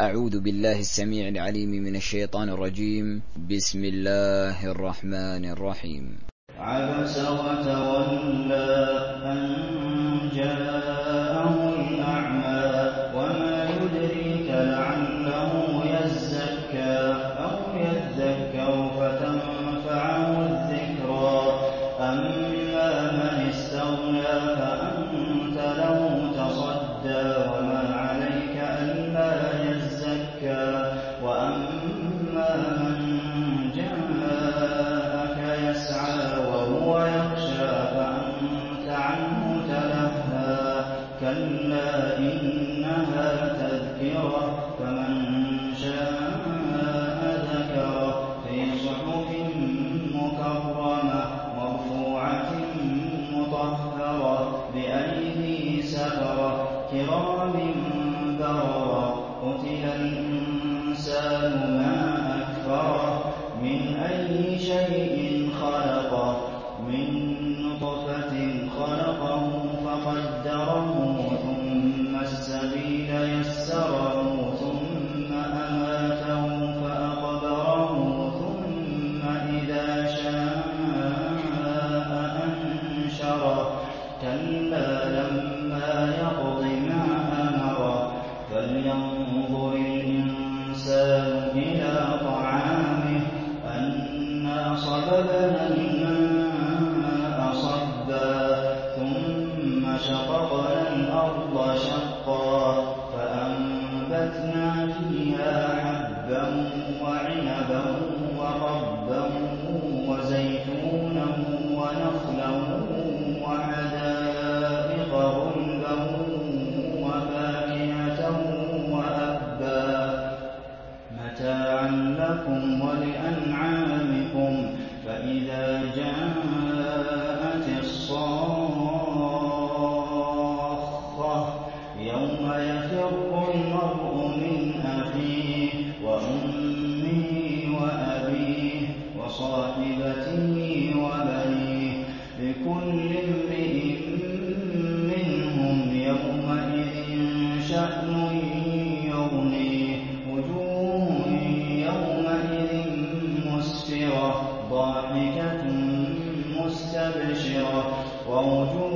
أعوذ بالله السميع العليم من الشيطان الرجيم. بسم الله الرحمن الرحيم. عبس وتولى أن جاءه الأعمى وما يدريك لعله يزكى أو يذكر فتنفعه الذكرى أما من استغنى فأنت له تصدى وما عليك ألا يزكى وأما من جاءك يسعى وهو يخشى فأنت عنه تلهى كلا إنها تذكرة فمن شاء ذكره في صحف مكرمة مرفوعة مطهرة بأيدي سفرة كرام بررة قتل الإنسان ما أكفره من أي شيء خلقه من نطفة خلقه فقدره ثم السبيل يسره ثم أماته فأقبره ثم إذا شاء أنشره كلا لما يقض ما أمره فلينظر الإنسان إلى طعامه أنا صببنا الماء صبا ثم شققنا الأرض شقا فأنبتنا فيها حبا وعنبا وقضبا وزيتونا ونخلا وحدائق غلبا وفاكهة وأبا متاعا لكم ولأنعامكم فإذا جاءت الصاخة يوم يفر المرء من أخيه وأمه وأبيه وصاحبته وبنيه لكل امرئ منهم يومئذ شأن يغنيه وجوه يومئذ مسفرة ضاحكة مستبشرة ووجوه